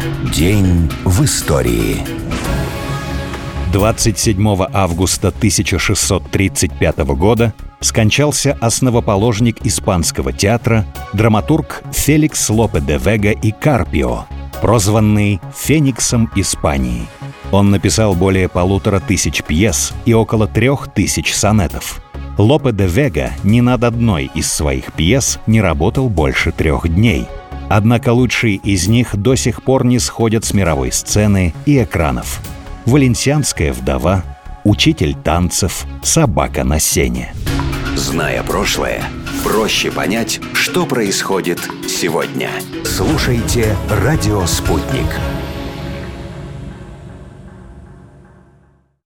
День в истории. 27 августа 1635 года скончался основоположник испанского театра, драматург Феликс Лопе де Вега и Карпио, прозванный «Фениксом Испании». Он написал более 1500 пьес и около 3000 сонетов. Лопе де Вега ни над одной из своих пьес не работал больше 3 дней. Однако лучшие из них до сих пор не сходят с мировой сцены и экранов. «Валенсианская вдова», «Учитель танцев», «Собака на сене». Зная прошлое, проще понять, что происходит сегодня. Слушайте «Радио Спутник».